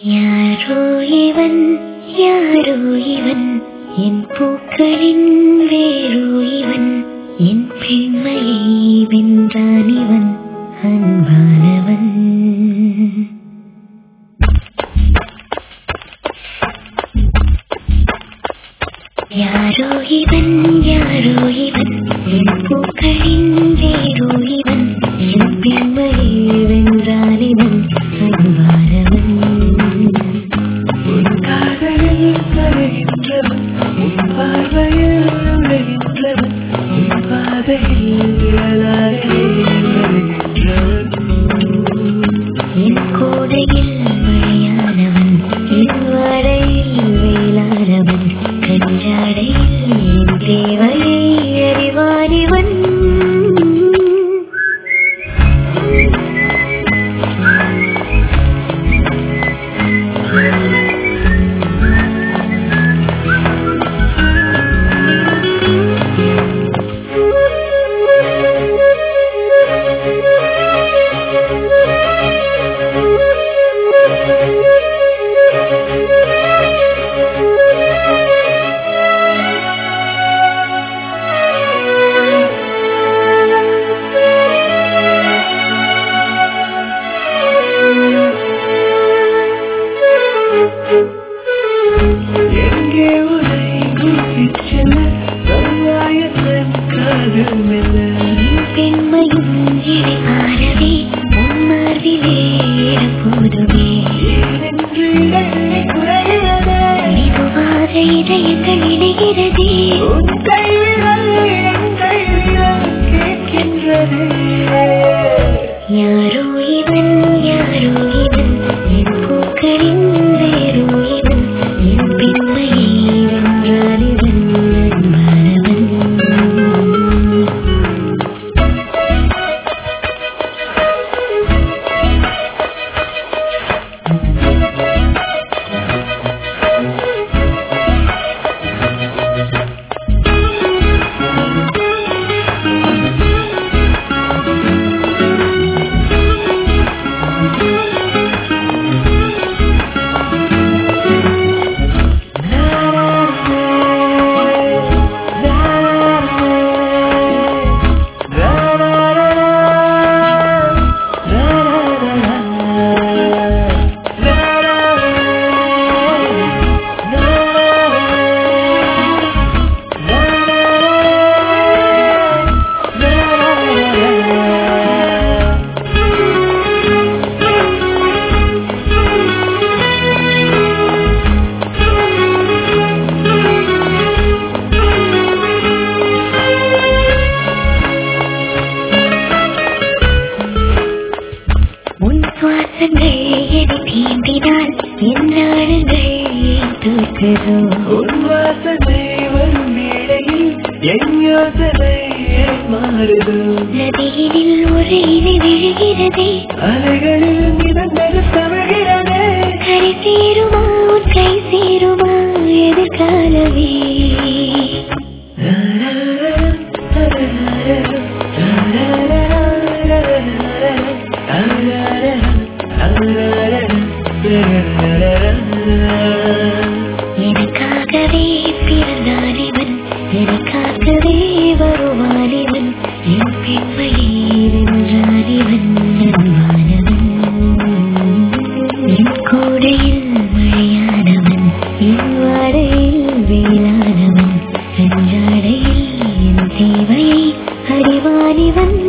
யாரோ இவன் யாரோ இவன் என் பூக்களின் வேரோ இவன் என் பெண்மையை வென்றான் இவன் அன்பானவன். யாரோ இவன் யாரோ இவன் என் பூக்களின் வேரோ இவன் என் பெண்மையை வென்றான் இவன் அன்பானவன். என் கோடையில் மழையானவன் என் வாடையில் வேளானவன் கஞ்சாடையில் என் தேவையை அறிவானிவன். பெண்மையும் இடைமாறவே உன்மார்பிலே போதுமே மெதுவாக இதயங்கள் இணைகிறதே யாரோ இவன் யாரோ இவன் என் பூக்களின் வேரோ இவன் என் பெண்மையை வென்றான் இவன் அன்பானவன். சுவாசங்கள் எதை தீண்டினால் என் நாடுகள் தூக்குதோ உன் வாசனை வரும் வேளையில் என் யோசனை மாறுதோ நதியினில் ஒரு இலை விழுகிறதே அலைகளில் மிதந்தது தமிழ்கிறதே கரை சேருமா உன் கை சேருமா எதிர்காலமே எனக்காகவே பிறந்தான் இவன் எனக்காகவே வருவான் இவன் என் பெண்மையை வென்றான் இவன் அன்பானவன். என் கோடையில் மழையானவன் என் வாடையில் வேளானவன் கஞ்சாடையில் என் தேவையை அறிவான் இவன்.